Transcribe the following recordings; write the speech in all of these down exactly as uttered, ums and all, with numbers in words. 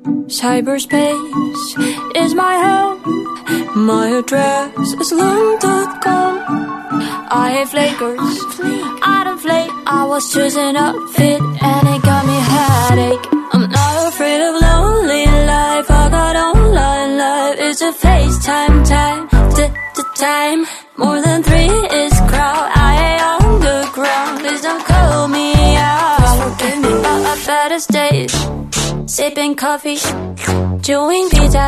Cyberspace is my home. My address is lung dot com. I hate flakers, I don't flake. I was choosing a fit and it got me a headache. I'm not afraid of lonely life. I got online life. It's a FaceTime time, t-t-time. More than three is crowd. I hate on the ground. Please don't call me out. Give me a, a better stage. Sipping coffee, chewing pizza.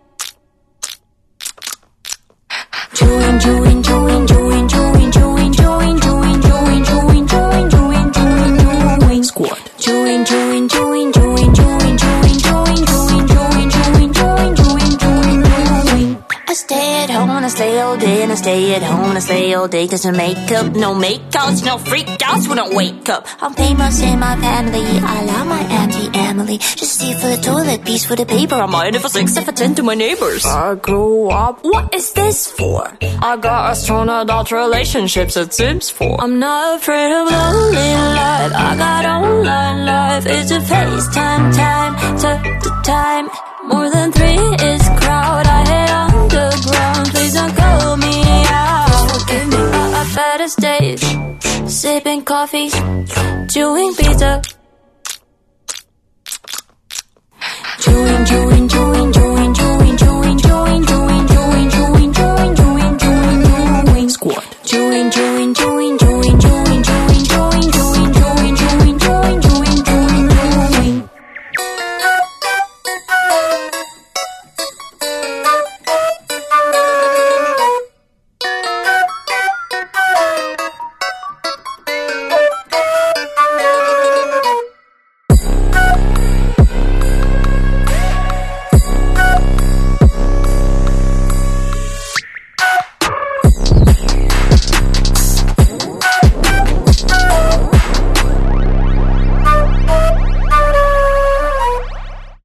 Chewing, chewing, chewing, chewing, chewing, chewing, chewing, chewing, chewing, chewing, chewing, chewing, chewing, chewing. Squad. Chewing, chewing, chewing, chewing, chewing, chewing, chewing, chewing, chewing, chewing, chewing, chewing, chewing, chewing. I stay at home and I stay all day and I stay at home and I stay all day. Cause no makeup, no makeouts, no freakouts when I wake up. I'm famous in my family. I love my auntie Emily. Just stay for the toilet, piece for the paper. I'm mine if I six, if I ten to my neighbors. I grew up. What is this for? I got astronaut adult relationships at Sims for. I'm not afraid of lonely life. I got online life. It's a FaceTime time, t-t-time. More than three is crowd. I hate on the ground. Please don't call me out. Give me a, a better stage. Sipping coffee, chewing pizza. Chewing, chewing, chewing.